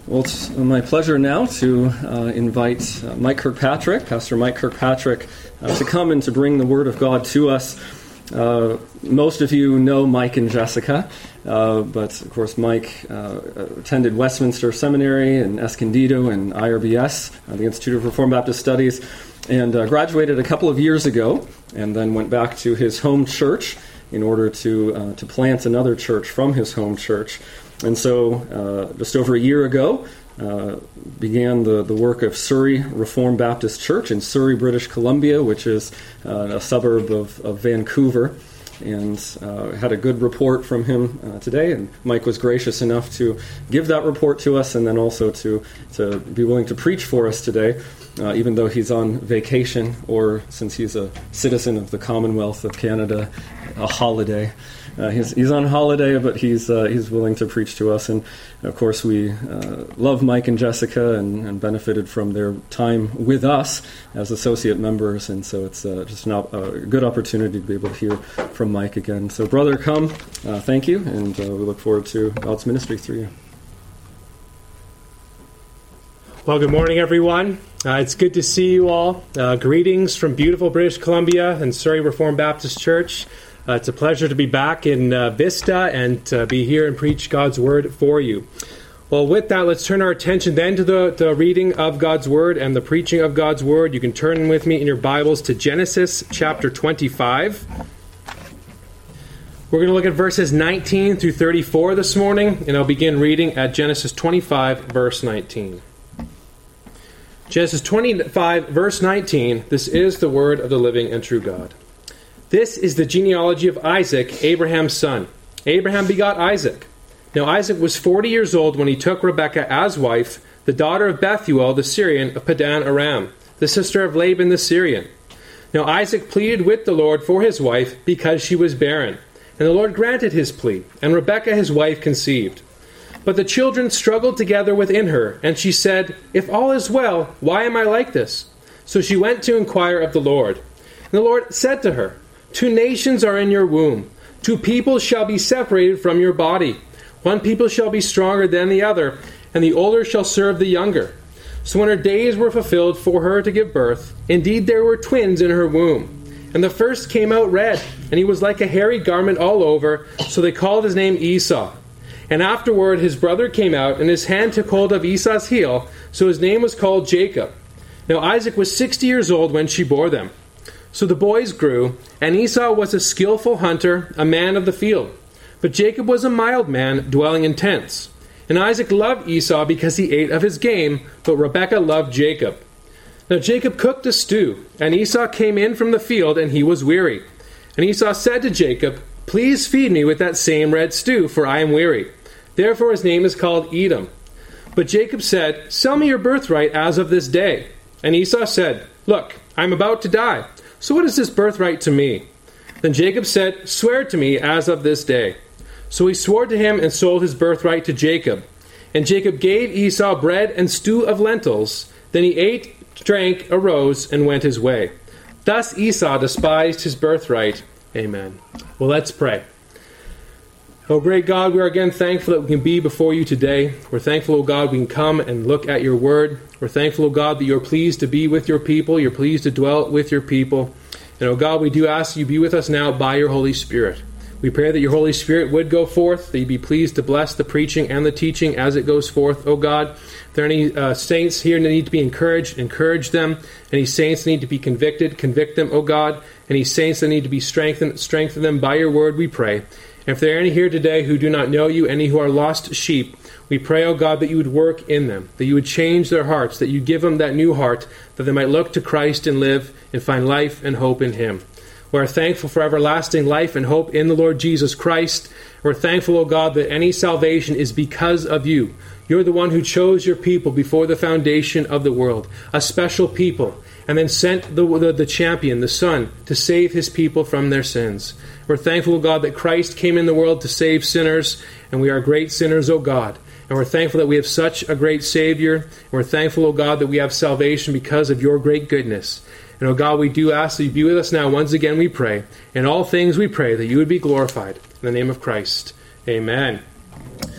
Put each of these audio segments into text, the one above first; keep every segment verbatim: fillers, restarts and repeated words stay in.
Well, it's my pleasure now to uh, invite uh, Mike Kirkpatrick, Pastor Mike Kirkpatrick, uh, to come and to bring the Word of God to us. Uh, most of you know Mike and Jessica, uh, but of course Mike uh, attended Westminster Seminary and Escondido and I R B S, uh, the Institute of Reformed Baptist Studies, and uh, graduated a couple of years ago, and then went back to his home church in order to uh, to plant another church from his home church. And so, uh, just over a year ago, uh, began the, the work of Surrey Reformed Baptist Church in Surrey, British Columbia, which is uh, a suburb of, of Vancouver, and uh, had a good report from him uh, today. And Mike was gracious enough to give that report to us, and then also to, to be willing to preach for us today, uh, even though he's on vacation, or since he's a citizen of the Commonwealth of Canada, a holiday. Uh, he's, he's on holiday, but he's uh, he's willing to preach to us. And, of course, we uh, love Mike and Jessica and, and benefited from their time with us as associate members. And so it's uh, just an op- a good opportunity to be able to hear from Mike again. So, brother, come. Uh, thank you, and uh, we look forward to God's ministry through you. Well, good morning, everyone. Uh, it's good to see you all. Uh, greetings from beautiful British Columbia and Surrey Reformed Baptist Church. Uh, it's a pleasure to be back in uh, Vista and to be here and preach God's Word for you. Well, with that, let's turn our attention then to the, the reading of God's Word and the preaching of God's Word. You can turn with me in your Bibles to Genesis chapter twenty-five. We're going to look at verses nineteen through thirty-four this morning, and I'll begin reading at Genesis twenty-five, verse nineteen. Genesis twenty-five, verse nineteen, this is the word of the living and true God. This is the genealogy of Isaac, Abraham's son. Abraham begot Isaac. Now Isaac was forty years old when he took Rebekah as wife, the daughter of Bethuel the Syrian of Padan Aram, the sister of Laban the Syrian. Now Isaac pleaded with the Lord for his wife because she was barren. And the Lord granted his plea, and Rebekah his wife conceived. But the children struggled together within her, and she said, "If all is well, why am I like this?" So she went to inquire of the Lord. And the Lord said to her, "Two nations are in your womb. Two peoples shall be separated from your body. One people shall be stronger than the other, and the older shall serve the younger." So when her days were fulfilled for her to give birth, indeed there were twins in her womb. And the first came out red, and he was like a hairy garment all over, so they called his name Esau. And afterward his brother came out, and his hand took hold of Esau's heel, so his name was called Jacob. Now Isaac was sixty years old when she bore them. So the boys grew, and Esau was a skillful hunter, a man of the field. But Jacob was a mild man, dwelling in tents. And Isaac loved Esau because he ate of his game, but Rebekah loved Jacob. Now Jacob cooked a stew, and Esau came in from the field, and he was weary. And Esau said to Jacob, "Please feed me with that same red stew, for I am weary." Therefore his name is called Edom. But Jacob said, "Sell me your birthright as of this day." And Esau said, "Look, I am about to die. So what is this birthright to me?" Then Jacob said, "Swear to me as of this day." So he swore to him and sold his birthright to Jacob. And Jacob gave Esau bread and stew of lentils. Then he ate, drank, arose, and went his way. Thus Esau despised his birthright. Amen. Well, let's pray. Oh, great God, we are again thankful that we can be before you today. We're thankful, oh God, we can come and look at your word. We're thankful, oh God, that you're pleased to be with your people. You're pleased to dwell with your people. And, oh God, we do ask that you be with us now by your Holy Spirit. We pray that your Holy Spirit would go forth, that you be pleased to bless the preaching and the teaching as it goes forth, oh God. If there are any uh, saints here that need to be encouraged, encourage them. Any saints that need to be convicted, convict them, oh God. Any saints that need to be strengthened, strengthen them by your word, we pray. And if there are any here today who do not know you, any who are lost sheep, we pray, O God, that you would work in them, that you would change their hearts, that you give them that new heart, that they might look to Christ and live and find life and hope in him. We are thankful for everlasting life and hope in the Lord Jesus Christ. We're thankful, O God, that any salvation is because of you. You're the one who chose your people before the foundation of the world, a special people, and then sent the, the, the champion, the Son, to save his people from their sins. We're thankful, O God, that Christ came in the world to save sinners, and we are great sinners, O God. And we're thankful that we have such a great Savior. And we're thankful, O God, that we have salvation because of your great goodness. And, O God, we do ask that you be with us now. Once again, we pray. In all things we pray that you would be glorified. In the name of Christ. Amen.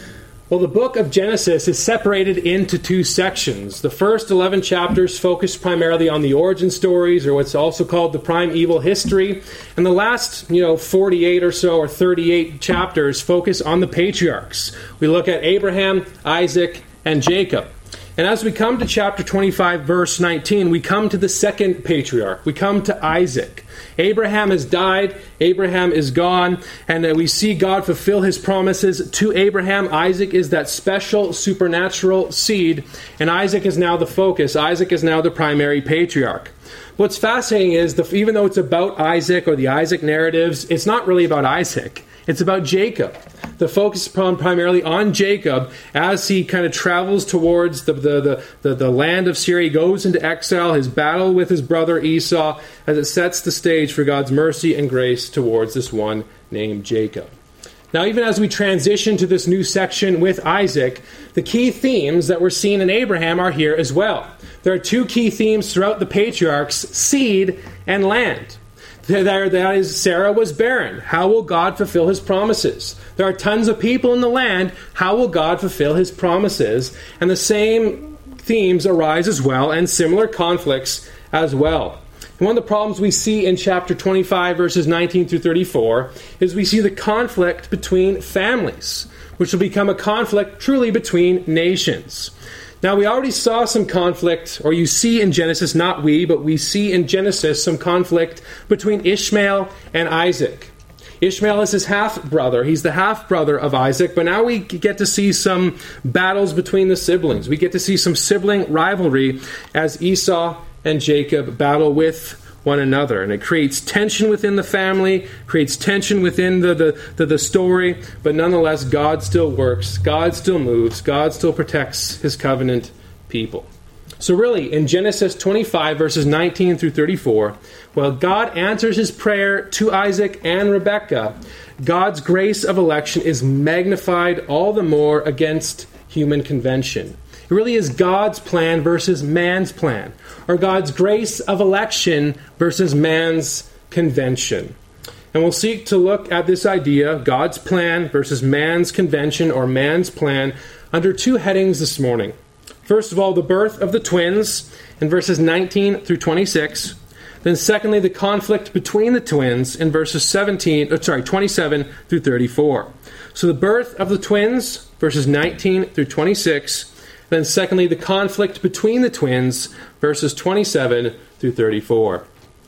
Well, the book of Genesis is separated into two sections. The first eleven chapters focus primarily on the origin stories, or what's also called the primeval history. And the last, you know, forty-eight or so, or thirty-eight chapters focus on the patriarchs. We look at Abraham, Isaac, and Jacob. And as we come to chapter twenty-five, verse nineteen, we come to the second patriarch. We come to Isaac. Abraham has died. Abraham is gone. And uh, we see God fulfill his promises to Abraham. Isaac is that special supernatural seed. And Isaac is now the focus. Isaac is now the primary patriarch. What's fascinating is, the, even though it's about Isaac or the Isaac narratives, it's not really about Isaac. It's about Jacob. The focus is primarily on Jacob as he kind of travels towards the, the, the, the, the land of Syria. He goes into exile, his battle with his brother Esau, as it sets the stage for God's mercy and grace towards this one named Jacob. Now, even as we transition to this new section with Isaac, the key themes that we're seeing in Abraham are here as well. There are two key themes throughout the patriarchs: seed and land. There, that is, Sarah was barren. How will God fulfill his promises? There are tons of people in the land. How will God fulfill his promises? And the same themes arise as well, and similar conflicts as well. And one of the problems we see in chapter twenty-five, verses nineteen through thirty-four, is we see the conflict between families, which will become a conflict truly between nations. Now, we already saw some conflict, or you see in Genesis, not we, but we see in Genesis some conflict between Ishmael and Isaac. Ishmael is his half-brother. He's the half-brother of Isaac, but now we get to see some battles between the siblings. We get to see some sibling rivalry as Esau and Jacob battle with one another. And it creates tension within the family, creates tension within the, the, the, the story, but nonetheless, God still works, God still moves, God still protects his covenant people. So really, in Genesis twenty-five, verses nineteen through thirty-four, while God answers his prayer to Isaac and Rebekah, God's grace of election is magnified all the more against human convention. It really is God's plan versus man's plan, or God's grace of election versus man's convention. And we'll seek to look at this idea, God's plan versus man's convention or man's plan, under two headings this morning. First of all, the birth of the twins in verses nineteen through twenty-six. Then secondly, the conflict between the twins in verses seventeen, oh, sorry, twenty-seven through thirty-four. So the birth of the twins, verses nineteen through twenty-six. Then secondly, the conflict between the twins, verses twenty-seven through thirty-four.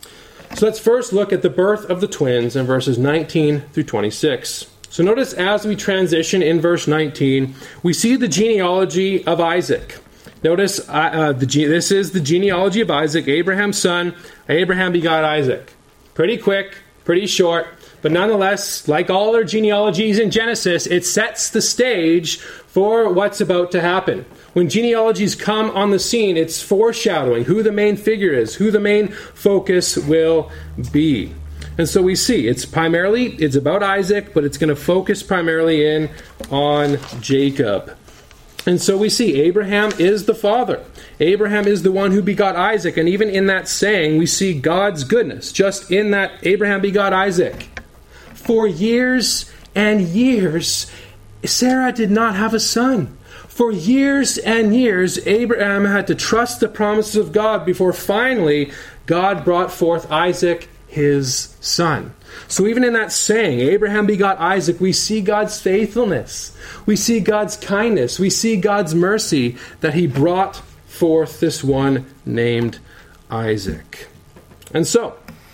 So let's first look at the birth of the twins in verses nineteen through twenty-six. So notice as we transition in verse nineteen, we see the genealogy of Isaac. Notice uh, uh, the, this is the genealogy of Isaac, Abraham's son. Abraham begot Isaac. Pretty quick, pretty short, but nonetheless, like all their genealogies in Genesis, it sets the stage for what's about to happen. When genealogies come on the scene, it's foreshadowing who the main figure is, who the main focus will be. And so we see it's primarily, it's about Isaac, but it's going to focus primarily in on Jacob. And so we see Abraham is the father. Abraham is the one who begot Isaac. And even in that saying, we see God's goodness. Just in that Abraham begot Isaac. For years and years, Sarah did not have a son. For years and years, Abraham had to trust the promises of God before finally God brought forth Isaac, his son. So even in that saying, Abraham begot Isaac, we see God's faithfulness. We see God's kindness. We see God's mercy that he brought forth this one named Isaac. And so,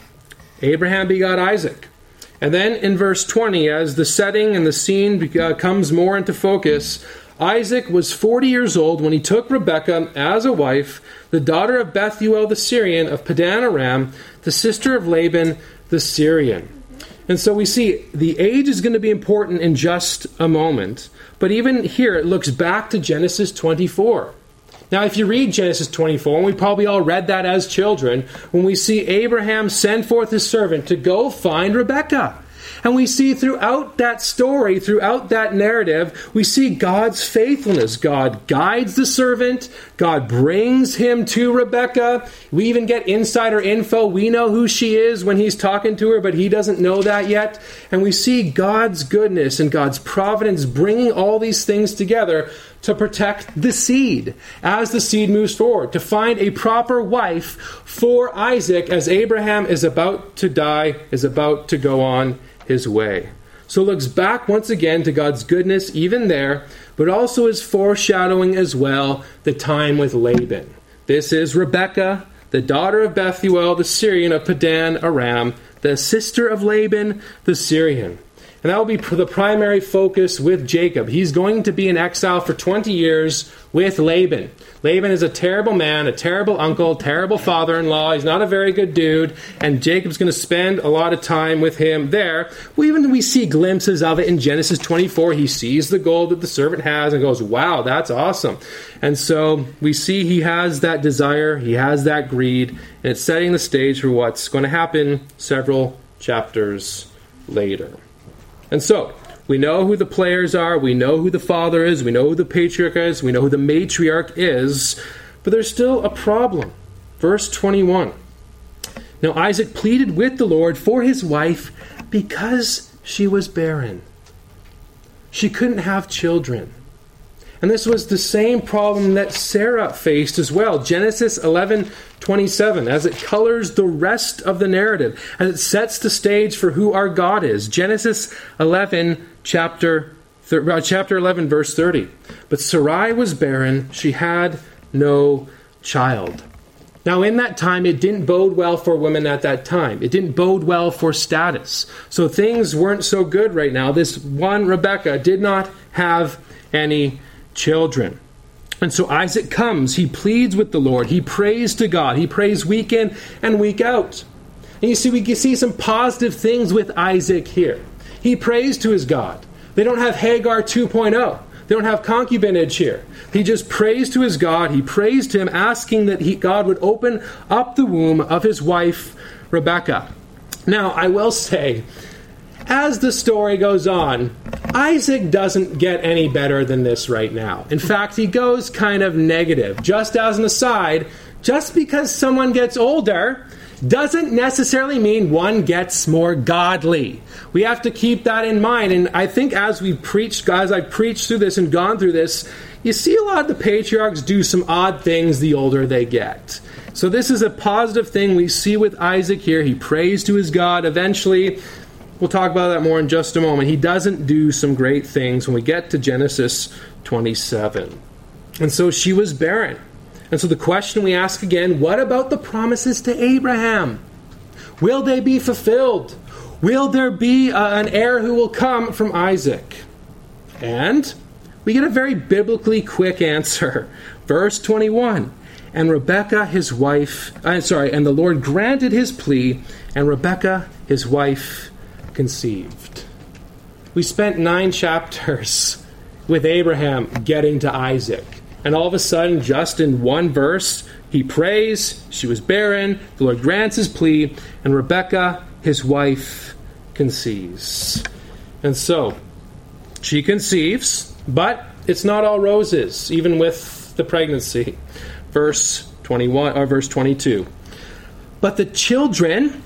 Abraham begot Isaac. And then in verse twenty, as the setting and the scene uh, comes more into focus, Isaac was forty years old when he took Rebekah as a wife, the daughter of Bethuel the Syrian of Padan Aram, the sister of Laban the Syrian. And so we see the age is going to be important in just a moment. But even here, it looks back to Genesis twenty-four. Now, if you read Genesis twenty-four, and we probably all read that as children, when we see Abraham send forth his servant to go find Rebekah. And we see throughout that story, throughout that narrative, we see God's faithfulness. God guides the servant. God brings him to Rebekah. We even get insider info. We know who she is when he's talking to her, but he doesn't know that yet. And we see God's goodness and God's providence bringing all these things together to protect the seed as the seed moves forward, to find a proper wife for Isaac as Abraham is about to die, is about to go on his way. So it looks back once again to God's goodness even there, but also is foreshadowing as well the time with Laban. This is Rebekah, the daughter of Bethuel, the Syrian of Padan Aram, the sister of Laban, the Syrian. And that will be the primary focus with Jacob. He's going to be in exile for twenty years with Laban. Laban is a terrible man, a terrible uncle, terrible father-in-law. He's not a very good dude. And Jacob's going to spend a lot of time with him there. Well, even we see glimpses of it in Genesis twenty-four. He sees the gold that the servant has and goes, wow, that's awesome. And so we see he has that desire. He has that greed. And it's setting the stage for what's going to happen several chapters later. And so, we know who the players are, we know who the father is, we know who the patriarch is, we know who the matriarch is, but there's still a problem. Verse twenty-one. Now Isaac pleaded with the Lord for his wife because she was barren. She couldn't have children. And this was the same problem that Sarah faced as well. Genesis eleven twenty-seven, as it colors the rest of the narrative, as it sets the stage for who our God is. Genesis eleven, chapter, uh, chapter eleven, verse thirty. But Sarai was barren, she had no child. Now in that time, it didn't bode well for women at that time. It didn't bode well for status. So things weren't so good right now. This one, Rebekah, did not have any children. And so Isaac comes, he pleads with the Lord, he prays to God, he prays week in and week out. And you see, we can see some positive things with Isaac here. He prays to his God. They don't have Hagar two point oh. They don't have concubinage here. He just prays to his God, he prays to him, asking that he, God would open up the womb of his wife, Rebekah. Now, I will say, as the story goes on, Isaac doesn't get any better than this right now. In fact, he goes kind of negative. Just as an aside, just because someone gets older doesn't necessarily mean one gets more godly. We have to keep that in mind. And I think as we preached, as I've preached through this and gone through this, you see a lot of the patriarchs do some odd things the older they get. So this is a positive thing we see with Isaac here. He prays to his God. Eventually, we'll talk about that more in just a moment. He doesn't do some great things when we get to Genesis twenty-seven. And so she was barren. And so the question we ask again, what about the promises to Abraham? Will they be fulfilled? Will there be uh, an heir who will come from Isaac? And we get a very biblically quick answer. Verse twenty-one. And Rebekah, his wife, uh, sorry, and the Lord granted his plea, and Rebekah, his wife, conceived. We spent nine chapters with Abraham getting to Isaac. And all of a sudden, just in one verse, he prays, she was barren, the Lord grants his plea, and Rebekah, his wife, conceives. And so, she conceives, but it's not all roses, even with the pregnancy. Verse twenty-one, or verse twenty-two. But the children,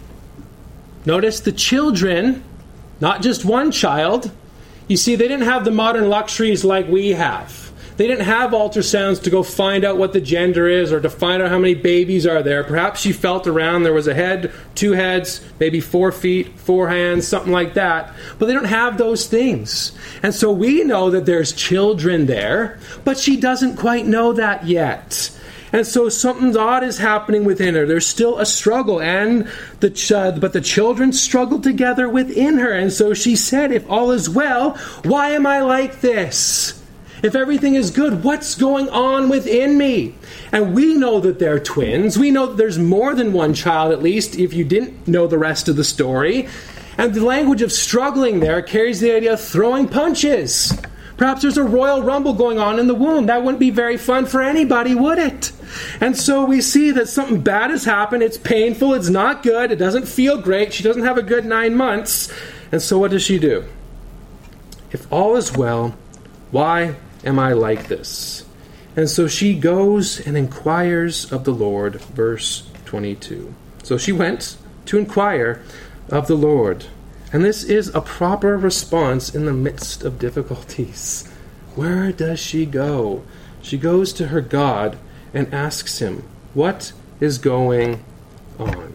notice the children, not just one child. You see, they didn't have the modern luxuries like we have. They didn't have ultrasounds to go find out what the gender is or to find out how many babies are there. Perhaps she felt around, there was a head, two heads, maybe four feet, four hands, something like that. But they don't have those things. And so we know that there's children there, but she doesn't quite know that yet. And so something odd is happening within her. There's still a struggle, and the ch- but the children struggle together within her. And so she said, if all is well, why am I like this? If everything is good, what's going on within me? And we know that they're twins. We know that there's more than one child, at least, if you didn't know the rest of the story. And the language of struggling there carries the idea of throwing punches. Perhaps there's a royal rumble going on in the womb. That wouldn't be very fun for anybody, would it? And so we see that something bad has happened. It's painful. It's not good. It doesn't feel great. She doesn't have a good nine months. And so what does she do? If all is well, why am I like this? And so she goes and inquires of the Lord, verse twenty-two. So she went to inquire of the Lord. And this is a proper response in the midst of difficulties. Where does she go? She goes to her God and asks him, what is going on?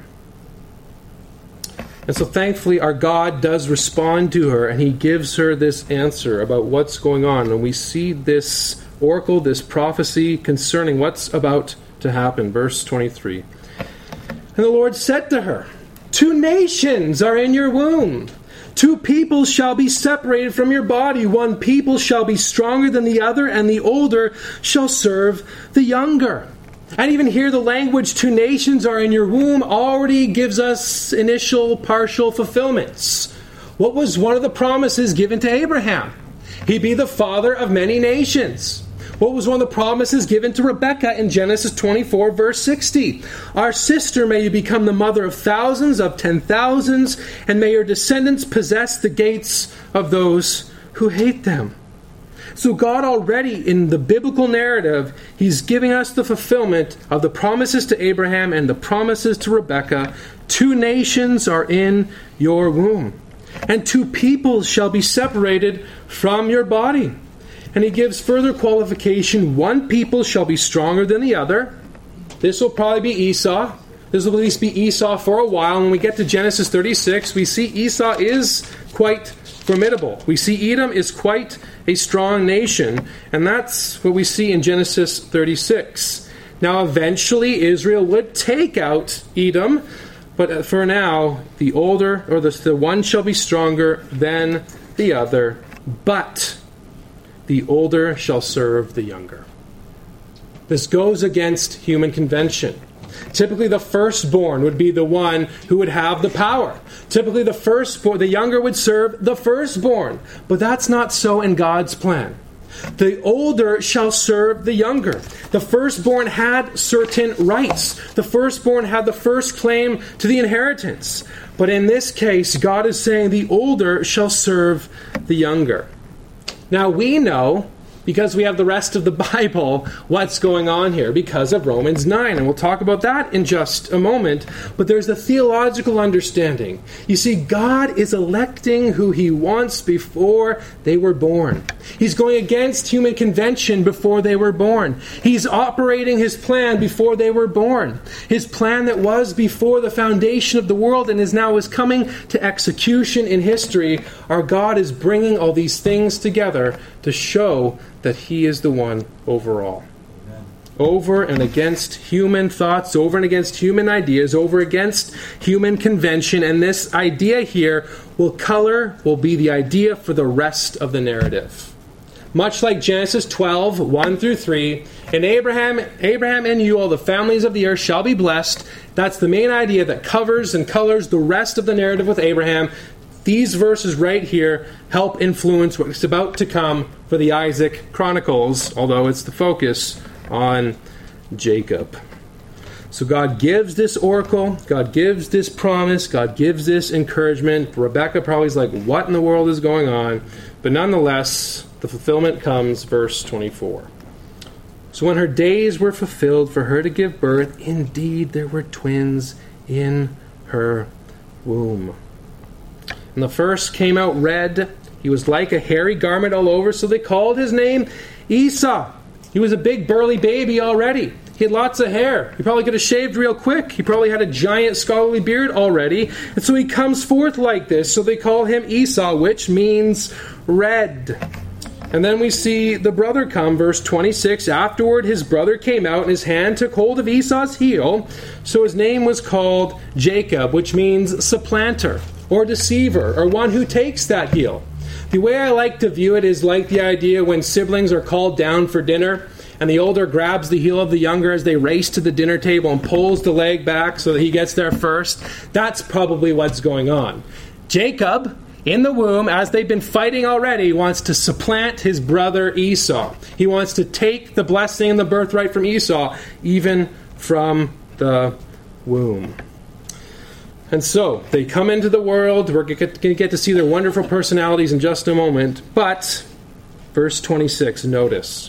And so thankfully our God does respond to her, and he gives her this answer about what's going on. And we see this oracle, this prophecy concerning what's about to happen. Verse twenty-three. And the Lord said to her, two nations are in your womb. Two peoples shall be separated from your body. One people shall be stronger than the other, and the older shall serve the younger. And even here the language, two nations are in your womb, already gives us initial partial fulfillments. What was one of the promises given to Abraham? He'd be the father of many nations. What was one of the promises given to Rebekah in Genesis twenty-four, verse sixty? Our sister may become the mother of thousands, of ten thousands, and may her descendants possess the gates of those who hate them. So God already, in the biblical narrative, he's giving us the fulfillment of the promises to Abraham and the promises to Rebekah. Two nations are in your womb, and two peoples shall be separated from your body. And he gives further qualification. One people shall be stronger than the other. This will probably be Esau. This will at least be Esau for a while. When we get to Genesis thirty-six, we see Esau is quite formidable. We see Edom is quite a strong nation. And that's what we see in Genesis thirty-six. Now, eventually, Israel would take out Edom. But for now, the older, or the, the one shall be stronger than the other. But the older shall serve the younger. This goes against human convention. Typically the firstborn would be the one who would have the power. Typically the firstborn, the younger would serve the firstborn. But that's not so in God's plan. The older shall serve the younger. The firstborn had certain rights. The firstborn had the first claim to the inheritance. But in this case, God is saying the older shall serve the younger. Now we know, because we have the rest of the Bible, what's going on here because of Romans nine. And we'll talk about that in just a moment. But there's a theological understanding. You see, God is electing who he wants before they were born. He's going against human convention before they were born. He's operating his plan before they were born. His plan that was before the foundation of the world and is now is coming to execution in history. Our God is bringing all these things together to show that he is the one overall. Amen. Over and against human thoughts, over and against human ideas, over against human convention. And this idea here will color, will be the idea for the rest of the narrative. Much like Genesis twelve, one through three, and Abraham, Abraham and you, all the families of the earth shall be blessed. That's the main idea that covers and colors the rest of the narrative with Abraham. These verses right here help influence what's about to come for the Isaac Chronicles, although it's the focus on Jacob. So God gives this oracle, God gives this promise, God gives this encouragement. Rebekah probably is like, what in the world is going on? But nonetheless, the fulfillment comes, verse twenty-four. So when her days were fulfilled for her to give birth, indeed there were twins in her womb. And the first came out red. He was like a hairy garment all over, so they called his name Esau. He was a big burly baby already. He had lots of hair. He probably could have shaved real quick. He probably had a giant scholarly beard already. And so he comes forth like this. So they call him Esau, which means red. And then we see the brother come, verse twenty-six. Afterward his brother came out, and his hand took hold of Esau's heel. So his name was called Jacob, which means supplanter, or deceiver, or one who takes that heel. The way I like to view it is like the idea when siblings are called down for dinner, and the older grabs the heel of the younger as they race to the dinner table and pulls the leg back so that he gets there first. That's probably what's going on. Jacob, in the womb, as they've been fighting already, wants to supplant his brother Esau. He wants to take the blessing and the birthright from Esau, even from the womb. And so, they come into the world. We're going to get to see their wonderful personalities in just a moment. But, verse twenty-six, notice.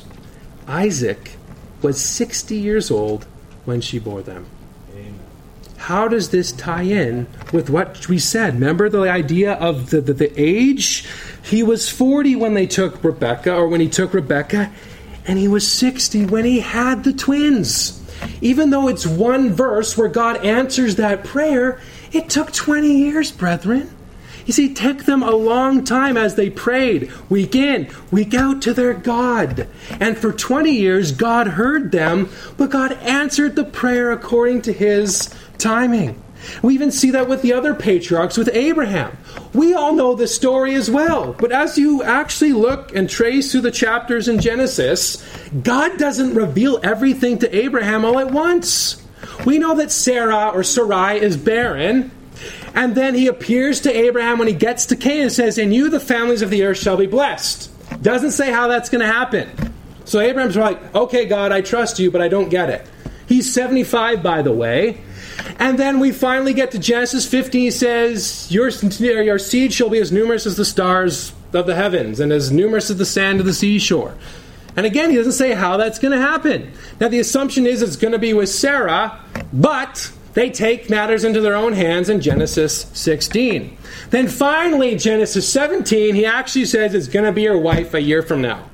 Isaac was sixty years old when she bore them. Amen. How does this tie in with what we said? Remember the idea of the, the, the age? He was forty when they took Rebekah, or when he took Rebekah, and he was sixty when he had the twins. Even though it's one verse where God answers that prayer, it took twenty years, brethren. You see, it took them a long time as they prayed, week in, week out to their God. And for twenty years, God heard them, but God answered the prayer according to his timing. We even see that with the other patriarchs, with Abraham. We all know the story as well. But as you actually look and trace through the chapters in Genesis, God doesn't reveal everything to Abraham all at once. We know that Sarah or Sarai is barren. And then he appears to Abraham when he gets to Canaan and says, "In you the families of the earth shall be blessed." Doesn't say how that's going to happen. So Abraham's like, "Okay, God, I trust you, but I don't get it." He's seventy-five, by the way. And then we finally get to Genesis fifteen. He says, your, your seed shall be as numerous as the stars of the heavens and as numerous as the sand of the seashore. And again, he doesn't say how that's going to happen. Now, the assumption is it's going to be with Sarah, but they take matters into their own hands in Genesis sixteen. Then finally, Genesis seventeen, he actually says it's going to be your wife a year from now.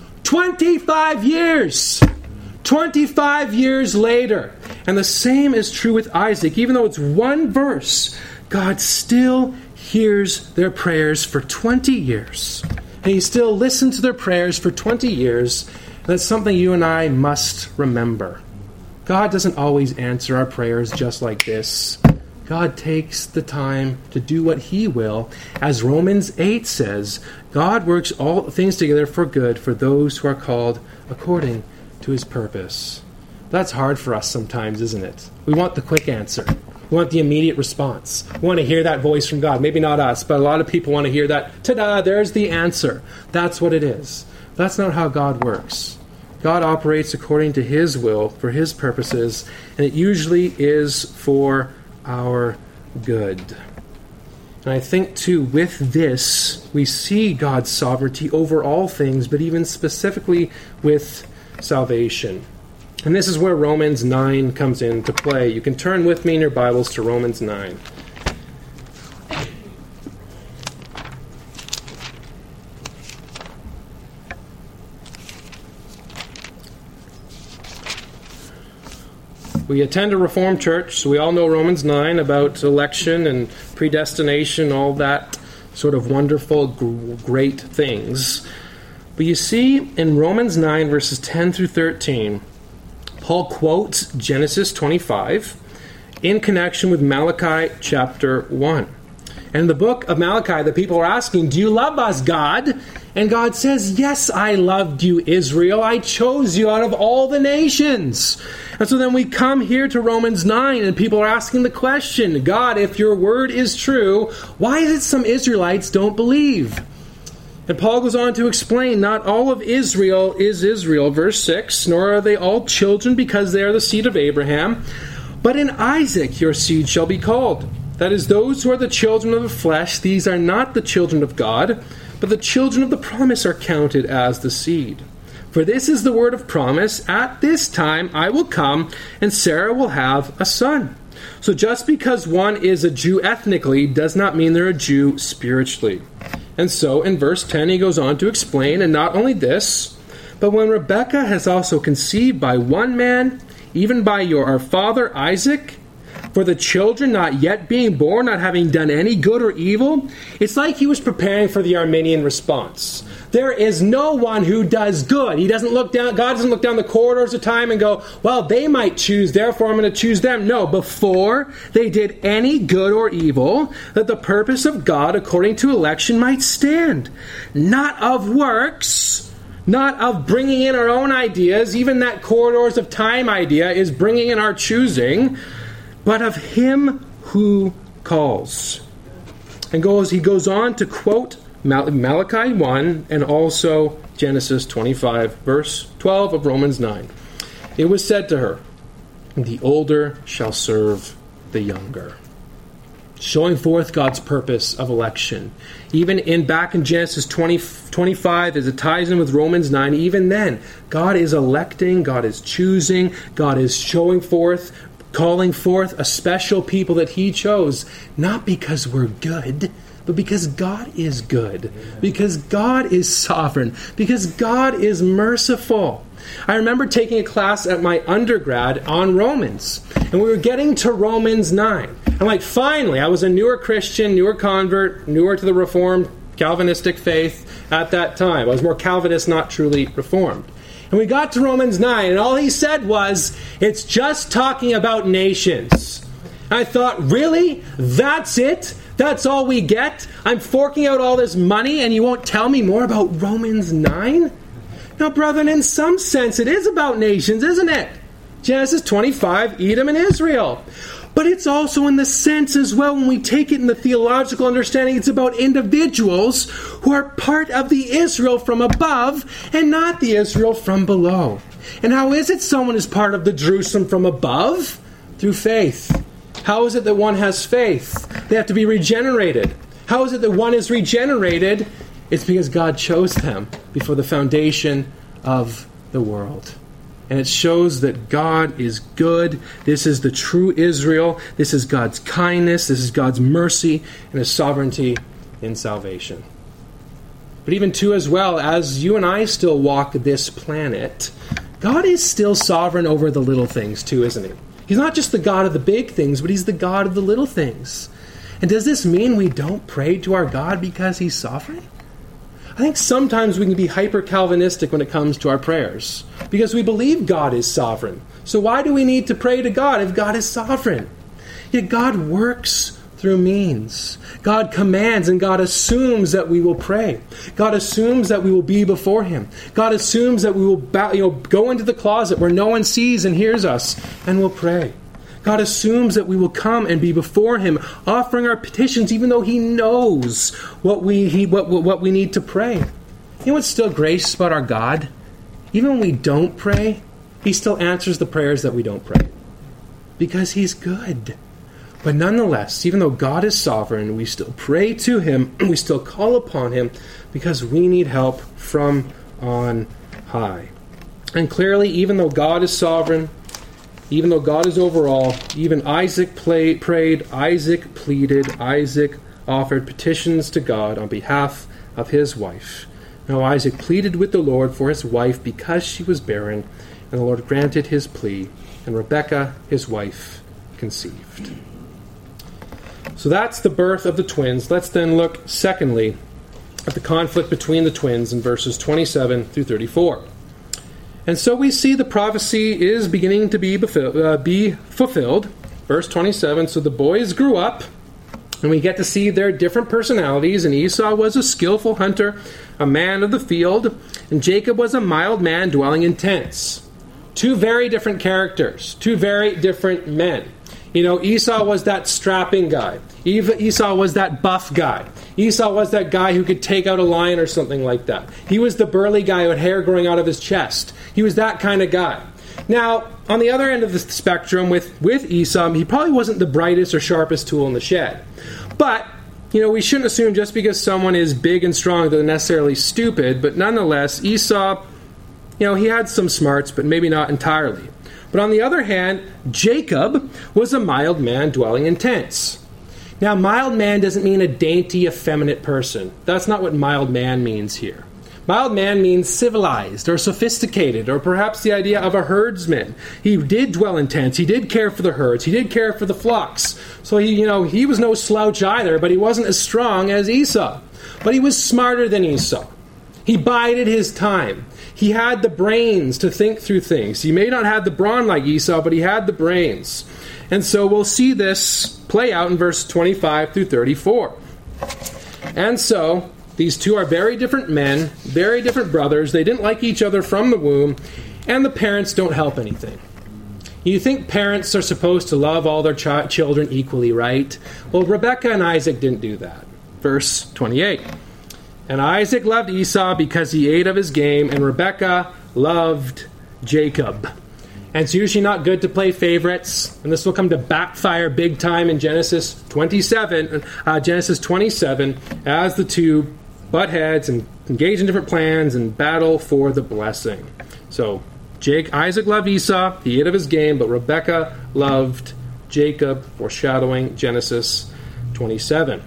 twenty-five years! twenty-five years later. And the same is true with Isaac. Even though it's one verse, God still hears their prayers for twenty years. And he still listens to their prayers for twenty years. And that's something you and I must remember. God doesn't always answer our prayers just like this. God takes the time to do what he will. As Romans eight says, God works all things together for good for those who are called according to his purpose. That's hard for us sometimes, isn't it? We want the quick answer. We want the immediate response. We want to hear that voice from God. Maybe not us, but a lot of people want to hear that. Ta-da, there's the answer. That's what it is. That's not how God works. God operates according to his will, for his purposes, and it usually is for our good. And I think, too, with this, we see God's sovereignty over all things, but even specifically with salvation. And this is where Romans nine comes into play. You can turn with me in your Bibles to Romans nine. We attend a Reformed church, so we all know Romans nine about election and predestination, all that sort of wonderful, great things. But you see, in Romans nine, verses ten through thirteen, Paul quotes Genesis twenty-five in connection with Malachi chapter one. And in the book of Malachi, the people are asking, "Do you love us, God?" And God says, "Yes, I loved you, Israel. I chose you out of all the nations." And so then we come here to Romans nine, and people are asking the question, "God, if your word is true, why is it some Israelites don't believe?" And Paul goes on to explain, not all of Israel is Israel, verse six, nor are they all children because they are the seed of Abraham, but in Isaac your seed shall be called. That is, those who are the children of the flesh, these are not the children of God, but the children of the promise are counted as the seed. For this is the word of promise, at this time I will come, and Sarah will have a son. So just because one is a Jew ethnically does not mean they're a Jew spiritually. And so in verse ten he goes on to explain, and not only this, but when Rebekah has also conceived by one man, even by your our father Isaac, for the children not yet being born, not having done any good or evil, it's like he was preparing for the Arminian response. There is no one who does good. He doesn't look down, God doesn't look down the corridors of time and go, well, they might choose, therefore I'm going to choose them. No, before they did any good or evil, that the purpose of God according to election might stand. Not of works, not of bringing in our own ideas, even that corridors of time idea is bringing in our choosing, but of him who calls. And goes, he goes on to quote Malachi one and also Genesis twenty-five, verse twelve of Romans nine. It was said to her, the older shall serve the younger. showing forth God's purpose of election. Even in back in Genesis twenty, twenty-five, as it ties in with Romans nine, even then, God is electing, God is choosing, God is showing forth, calling forth a special people that he chose, not because we're good, but because God is good, because God is sovereign, because God is merciful. I remember taking a class at my undergrad on Romans, and we were getting to Romans nine. I'm like, finally, I was a newer Christian, newer convert, newer to the Reformed Calvinistic faith at that time. I was more Calvinist, not truly Reformed. And we got to Romans nine, and all he said was, it's just talking about nations. And I thought, really? That's it? That's all we get? I'm forking out all this money, and you won't tell me more about Romans nine? Now, brethren, in some sense, it is about nations, isn't it? Genesis twenty-five, Edom and Israel. But it's also in the sense as well, when we take it in the theological understanding, it's about individuals who are part of the Israel from above and not the Israel from below. And how is it someone is part of the Jerusalem from above? Through faith. How is it that one has faith? They have to be regenerated. How is it that one is regenerated? It's because God chose them before the foundation of the world. And it shows that God is good. This is the true Israel. This is God's kindness. This is God's mercy and His sovereignty in salvation. But even too, as well, as you and I still walk this planet, God is still sovereign over the little things too, isn't He? He's not just the God of the big things, but He's the God of the little things. And does this mean we don't pray to our God because He's sovereign? I think sometimes we can be hyper-Calvinistic when it comes to our prayers, because we believe God is sovereign. So why do we need to pray to God if God is sovereign? Yet God works through means. God commands and God assumes that we will pray. God assumes that we will be before Him. God assumes that we will bow, you know, go into the closet where no one sees and hears us and we'll pray. God assumes that we will come and be before Him, offering our petitions, even though He knows what we he, what, what we need to pray. You know what's still gracious about our God? Even when we don't pray, He still answers the prayers that we don't pray. Because He's good. But nonetheless, even though God is sovereign, we still pray to Him, we still call upon Him, because we need help from on high. And clearly, even though God is sovereign, even though God is over all, even Isaac play, prayed, Isaac pleaded, Isaac offered petitions to God on behalf of his wife. Now Isaac pleaded with the Lord for his wife because she was barren, and the Lord granted his plea, and Rebekah, his wife, conceived. So that's the birth of the twins. Let's then look, secondly, at the conflict between the twins in verses twenty-seven through thirty-four. And so we see the prophecy is beginning to be, befil- uh, be fulfilled. Verse twenty-seven, so the boys grew up, and we get to see their different personalities. And Esau was a skillful hunter, a man of the field, and Jacob was a mild man dwelling in tents. Two very different characters, two very different men. You know, Esau was that strapping guy. Esau was that buff guy. Esau was that guy who could take out a lion or something like that. He was the burly guy with hair growing out of his chest. He was that kind of guy. Now, on the other end of the spectrum with, with Esau, he probably wasn't the brightest or sharpest tool in the shed. But, you know, we shouldn't assume just because someone is big and strong that they're necessarily stupid. But nonetheless, Esau, you know, he had some smarts, but maybe not entirely. But on the other hand, Jacob was a mild man dwelling in tents. Now, mild man doesn't mean a dainty, effeminate person. That's not what mild man means here. Mild man means civilized or sophisticated, or perhaps the idea of a herdsman. He did dwell in tents. He did care for the herds. He did care for the flocks. So he, you know, he was no slouch either, but he wasn't as strong as Esau. But he was smarter than Esau. He bided his time. He had the brains to think through things. He may not have the brawn like Esau, but he had the brains. And so we'll see this play out in verse twenty-five through thirty-four. And so these two are very different men, very different brothers. They didn't like each other from the womb, and the parents don't help anything. You think parents are supposed to love all their ch- children equally, right? Well, Rebekah and Isaac didn't do that. Verse twenty-eight. And Isaac loved Esau because he ate of his game, and Rebekah loved Jacob. And it's usually not good to play favorites. And this will come to backfire big time in Genesis twenty-seven, uh, Genesis twenty-seven, as the two butt heads and engage in different plans and battle for the blessing. So Jake, Isaac loved Esau, he ate of his game, but Rebekah loved Jacob, foreshadowing Genesis twenty-seven.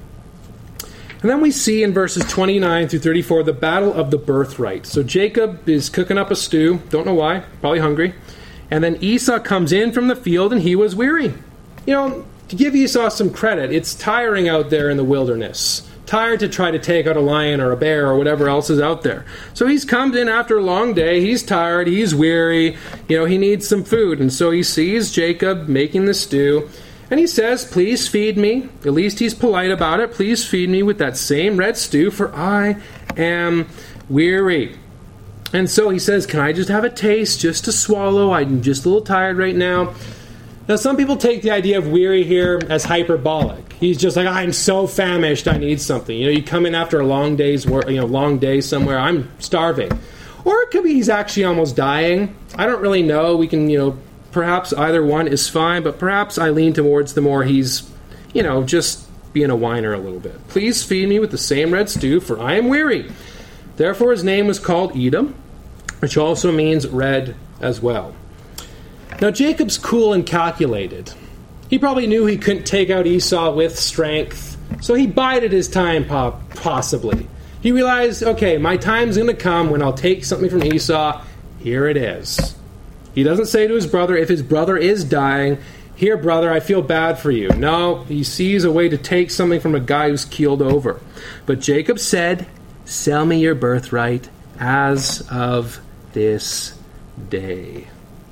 And then we see in verses twenty-nine through thirty-four the battle of the birthright. So Jacob is cooking up a stew, don't know why, probably hungry. And then Esau comes in from the field and he was weary. You know, to give Esau some credit, it's tiring out there in the wilderness. Tired to try to take out a lion or a bear or whatever else is out there. So he's come in after a long day, he's tired, he's weary, you know, he needs some food. And so he sees Jacob making the stew, and he says, please feed me. At least he's polite about it. Please feed me with that same red stew, for I am weary. And so he says, can I just have a taste, just to swallow? I'm just a little tired right now. Now, some people take the idea of weary here as hyperbolic. He's just like, I'm so famished, I need something. You know, you come in after a long day's work, you know, long day somewhere, I'm starving. Or it could be he's actually almost dying. I don't really know. We can, you know, perhaps either one is fine, but perhaps I lean towards the more he's, you know, just being a whiner a little bit. Please feed me with the same red stew, for I am weary. Therefore his name was called Edom, which also means red as well. Now Jacob's cool and calculated. He probably knew he couldn't take out Esau with strength, so he bided his time possibly. He realized, okay, my time's going to come when I'll take something from Esau. Here it is. He doesn't say to his brother, if his brother is dying, here, brother, I feel bad for you. No, he sees a way to take something from a guy who's keeled over. But Jacob said, sell me your birthright as of this day.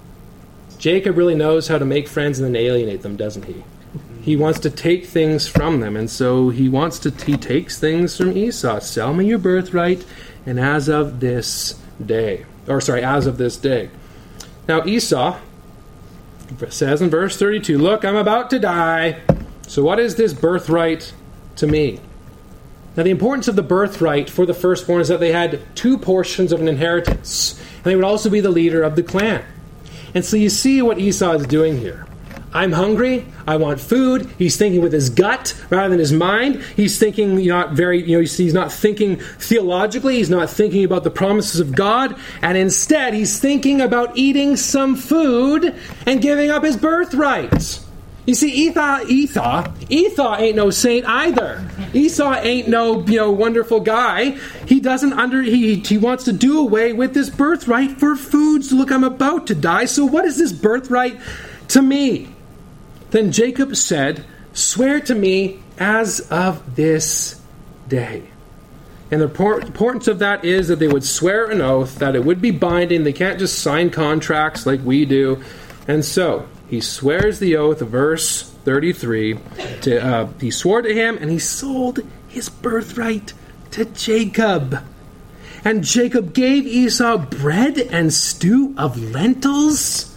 Jacob really knows how to make friends and then alienate them, doesn't he? He wants to take things from them, and so he wants to he takes things from Esau. Sell me your birthright, and as of this day. Or sorry, as of this day. Now Esau says in verse thirty-two, look, I'm about to die. So what is this birthright to me? Now the importance of the birthright for the firstborn is that they had two portions of an inheritance. And they would also be the leader of the clan. And so you see what Esau is doing here. I'm hungry. I want food. He's thinking with his gut rather than his mind. He's thinking not very, you know, he's not thinking theologically. He's not thinking about the promises of God. And instead, he's thinking about eating some food and giving up his birthright. You see, Esau, Esau, Esau ain't no saint either. Esau ain't no, you know, wonderful guy. He doesn't under, he, he wants to do away with this birthright for food. So look, I'm about to die. So what is this birthright to me? Then Jacob said, swear to me as of this day. And the importance of that is that they would swear an oath, that it would be binding. They can't just sign contracts like we do. And so he swears the oath, verse thirty-three. To, uh, he swore to him, and he sold his birthright to Jacob. And Jacob gave Esau bread and stew of lentils.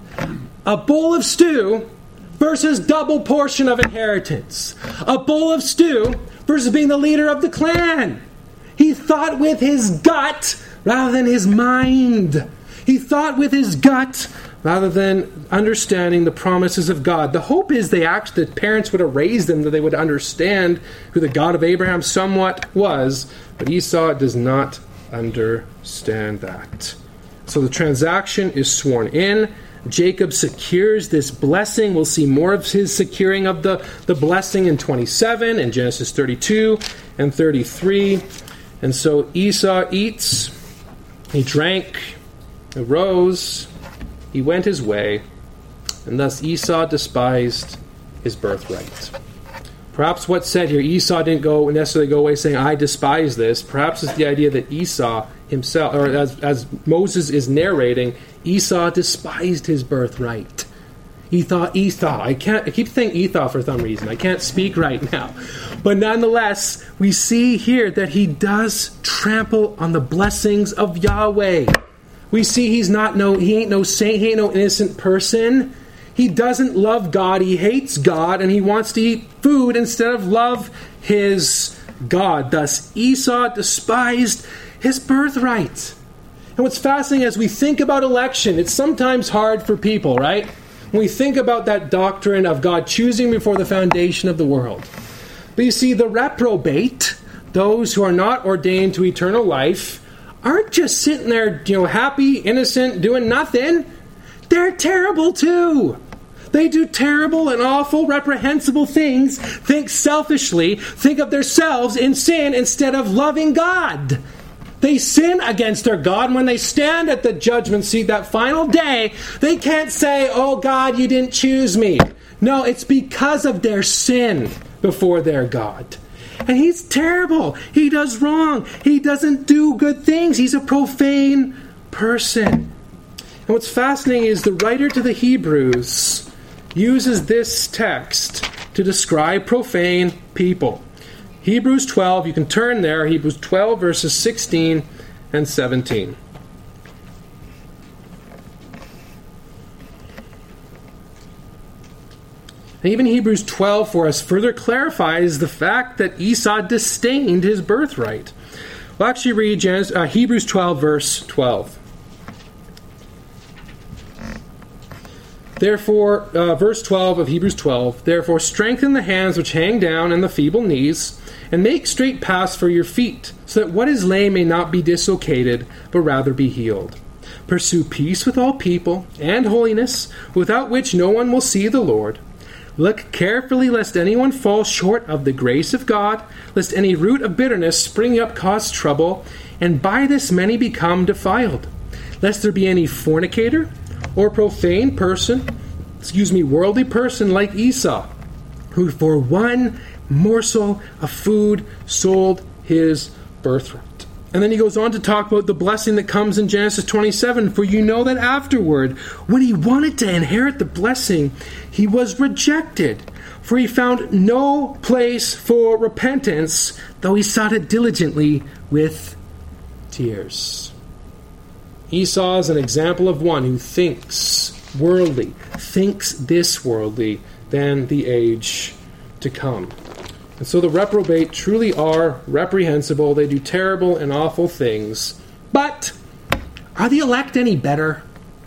A bowl of stew versus double portion of inheritance. A bowl of stew versus being the leader of the clan. He thought with his gut rather than his mind. He thought with his gut rather than understanding the promises of God. The hope is they act, that parents would have raised them, that they would understand who the God of Abraham somewhat was. But Esau does not understand that. So the transaction is sworn in. Jacob secures this blessing. We'll see more of his securing of the, the blessing in twenty-seven and Genesis thirty-two and thirty-three. And so Esau eats, he drank, arose, he went his way, and thus Esau despised his birthright. Perhaps what's said here, Esau didn't go necessarily go away saying, I despise this. Perhaps it's the idea that Esau himself, or as, as Moses is narrating, Esau despised his birthright. He thought Esau. I can't. I keep saying Esau for some reason. I can't speak right now. But nonetheless, we see here that he does trample on the blessings of Yahweh. We see he's not no. He ain't no saint. He ain't no innocent person. He doesn't love God. He hates God, and he wants to eat food instead of love his God. Thus, Esau despised his birthright. And what's fascinating as we think about election, it's sometimes hard for people, right? When we think about that doctrine of God choosing before the foundation of the world. But you see, the reprobate, those who are not ordained to eternal life, aren't just sitting there, you know, happy, innocent, doing nothing. They're terrible too. They do terrible and awful, reprehensible things, think selfishly, think of themselves in sin instead of loving God. They sin against their God, and when they stand at the judgment seat that final day, they can't say, oh God, you didn't choose me. No, it's because of their sin before their God. And he's terrible. He does wrong. He doesn't do good things. He's a profane person. And what's fascinating is the writer to the Hebrews uses this text to describe profane people. Hebrews twelve, you can turn there, Hebrews twelve, verses sixteen and seventeen. And even Hebrews twelve for us further clarifies the fact that Esau disdained his birthright. We'll actually read Genesis, uh, Hebrews twelve, verse twelve. Therefore, uh, verse twelve of Hebrews twelve, therefore strengthen the hands which hang down and the feeble knees, and make straight paths for your feet, so that what is lame may not be dislocated, but rather be healed. Pursue peace with all people, and holiness, without which no one will see the Lord. Look carefully lest anyone fall short of the grace of God, lest any root of bitterness spring up cause trouble, and by this many become defiled. Lest there be any fornicator, or profane person, excuse me, worldly person like Esau, who for one morsel of food sold his birthright. And then he goes on to talk about the blessing that comes in Genesis twenty-seven. For you know that afterward, when he wanted to inherit the blessing, he was rejected. For he found no place for repentance, though he sought it diligently with tears. Esau is an example of one who thinks worldly, thinks this worldly than the age to come. And so the reprobate truly are reprehensible. They do terrible and awful things. But are the elect any better?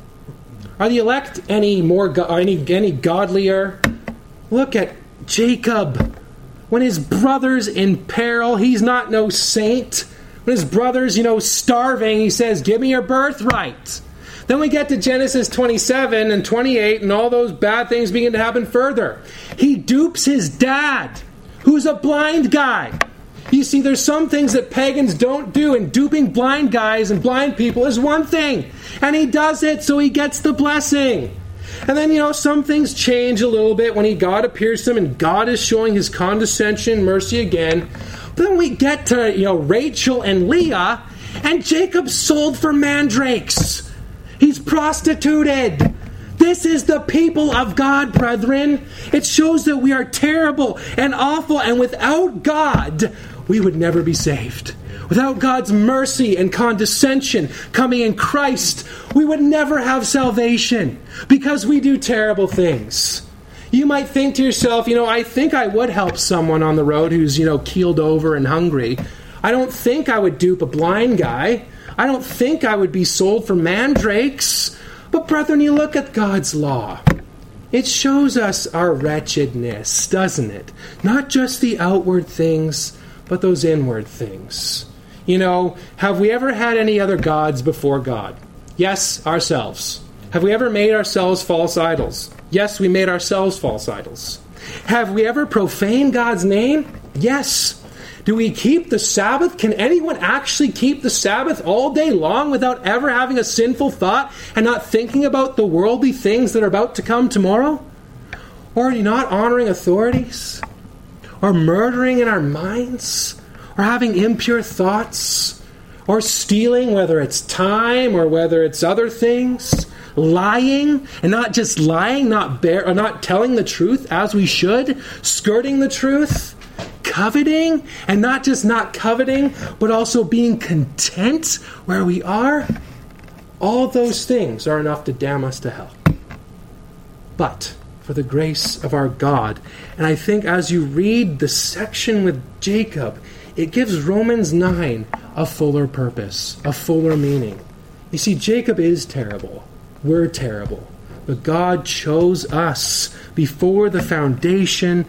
Are the elect any more go- any any godlier? Look at Jacob. When his brother's in peril, he's not no saint. When his brother's, you know, starving, he says, give me your birthright. Then we get to Genesis twenty-seven and twenty-eight, and all those bad things begin to happen further. He dupes his dad, who's a blind guy. You see, there's some things that pagans don't do, and duping blind guys and blind people is one thing. And he does it, so he gets the blessing. And then, you know, some things change a little bit when he God appears to him, and God is showing his condescension, mercy again. But then we get to, you know, Rachel and Leah, and Jacob's sold for mandrakes. He's prostituted. This is the people of God, brethren. It shows that we are terrible and awful, and without God, we would never be saved. Without God's mercy and condescension coming in Christ, we would never have salvation because we do terrible things. You might think to yourself, you know, I think I would help someone on the road who's, you know, keeled over and hungry. I don't think I would dupe a blind guy. I don't think I would be sold for mandrakes. But brethren, you look at God's law. It shows us our wretchedness, doesn't it? Not just the outward things, but those inward things. You know, have we ever had any other gods before God? Yes, ourselves. Have we ever made ourselves false idols? Yes, we made ourselves false idols. Have we ever profaned God's name? Yes. Do we keep the Sabbath? Can anyone actually keep the Sabbath all day long without ever having a sinful thought and not thinking about the worldly things that are about to come tomorrow? Or are you not honoring authorities? Or murdering in our minds? Or having impure thoughts? Or stealing, whether it's time or whether it's other things? Lying, and not just lying, not bear, or not telling the truth as we should? Skirting the truth? Coveting, and not just not coveting, but also being content where we are? All those things are enough to damn us to hell. But for the grace of our God, and I think as you read the section with Jacob, it gives Romans nine a fuller purpose, a fuller meaning. You see, Jacob is terrible. We're terrible. But God chose us before the foundation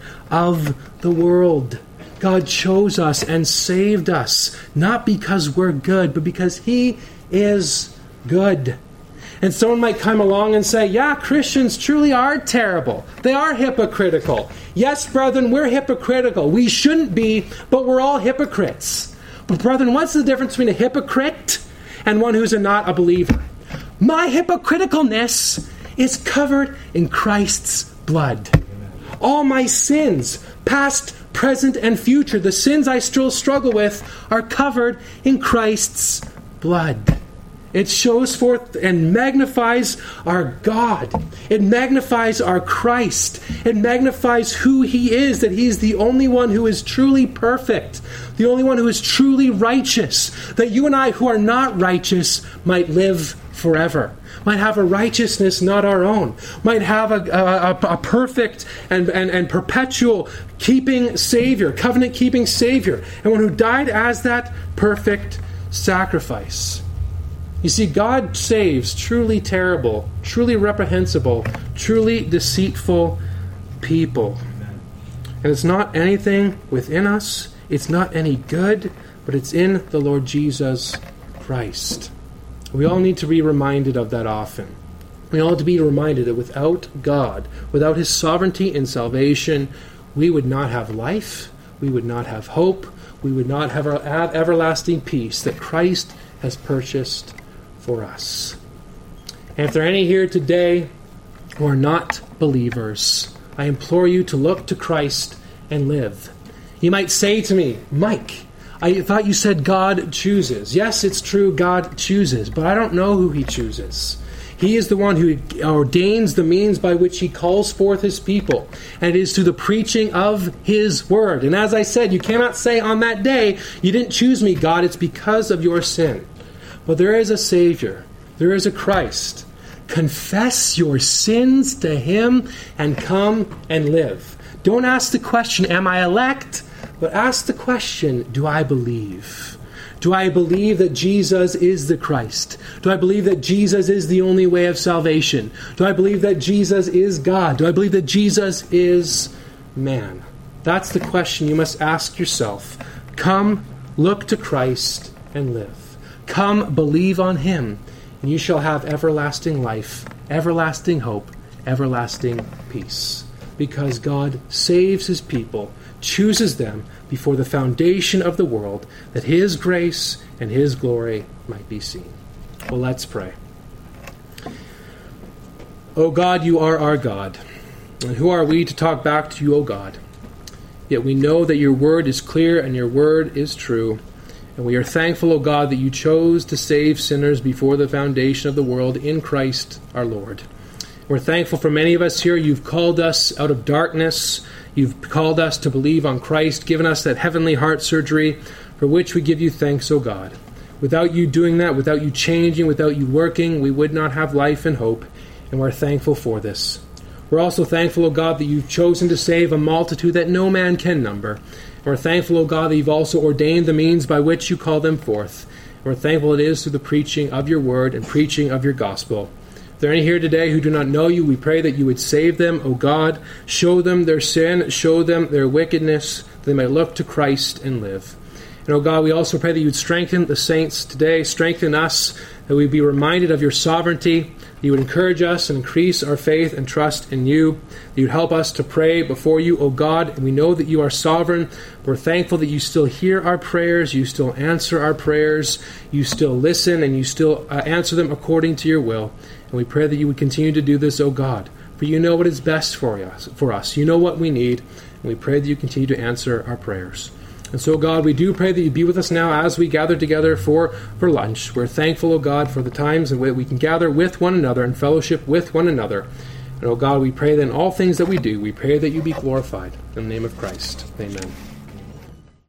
of the world. God chose us and saved us, not because we're good, but because He is good. And someone might come along and say, yeah, Christians truly are terrible. They are hypocritical. Yes, brethren, we're hypocritical. We shouldn't be, but we're all hypocrites. But brethren, what's the difference between a hypocrite and one who's a not a believer? My hypocriticalness is covered in Christ's blood. All my sins, past, present, and future, the sins I still struggle with, are covered in Christ's blood. It shows forth and magnifies our God. It magnifies our Christ. It magnifies who He is, that He's the only one who is truly perfect, the only one who is truly righteous, that you and I who are not righteous might live forever, might have a righteousness not our own, might have a, a, a perfect and, and, and perpetual keeping Savior, covenant-keeping Savior, and one who died as that perfect sacrifice. You see, God saves truly terrible, truly reprehensible, truly deceitful people. And it's not anything within us, it's not any good, but it's in the Lord Jesus Christ. We all need to be reminded of that often. We all need to be reminded that without God, without His sovereignty in salvation, we would not have life, we would not have hope, we would not have our everlasting peace that Christ has purchased for us. And if there are any here today who are not believers, I implore you to look to Christ and live. You might say to me, Mike, I thought you said God chooses. Yes, it's true, God chooses, but I don't know who He chooses. He is the one who ordains the means by which He calls forth His people, and it is through the preaching of His word. And as I said, you cannot say on that day, you didn't choose me, God, it's because of your sin. But there is a Savior. There is a Christ. Confess your sins to Him and come and live. Don't ask the question, am I elect? But ask the question, do I believe? Do I believe that Jesus is the Christ? Do I believe that Jesus is the only way of salvation? Do I believe that Jesus is God? Do I believe that Jesus is man? That's the question you must ask yourself. Come, look to Christ, and live. Come, believe on Him, and you shall have everlasting life, everlasting hope, everlasting peace. Because God saves His people, chooses them before the foundation of the world, that His grace and His glory might be seen. Well, let's pray. O God, you are our God, and who are we to talk back to you, O God? Yet we know that your word is clear and your word is true. And we are thankful, O God, that you chose to save sinners before the foundation of the world in Christ our Lord. We're thankful for many of us here. You've called us out of darkness. You've called us to believe on Christ, given us that heavenly heart surgery, for which we give you thanks, O God. Without you doing that, without you changing, without you working, we would not have life and hope, and we're thankful for this. We're also thankful, O God, that you've chosen to save a multitude that no man can number. We're thankful, O God, that you've also ordained the means by which you call them forth. We're thankful it is through the preaching of your word and preaching of your gospel. If there are any here today who do not know you, we pray that you would save them, O God. Show them their sin, show them their wickedness, that they may look to Christ and live. And, O God, we also pray that you would strengthen the saints today, strengthen us, that we be reminded of your sovereignty, that you would encourage us and increase our faith and trust in you, that you would help us to pray before you, O God. And we know that you are sovereign. We're thankful that you still hear our prayers, you still answer our prayers, you still listen, and you still uh, answer them according to your will. And we pray that you would continue to do this, O God, for you know what is best for us. For us. You know what we need, and we pray that you continue to answer our prayers. And so, God, we do pray that you be with us now as we gather together for, for lunch. We're thankful, O God, for the times in which we can gather with one another and fellowship with one another. And, O God, we pray that in all things that we do, we pray that you be glorified. In the name of Christ, amen.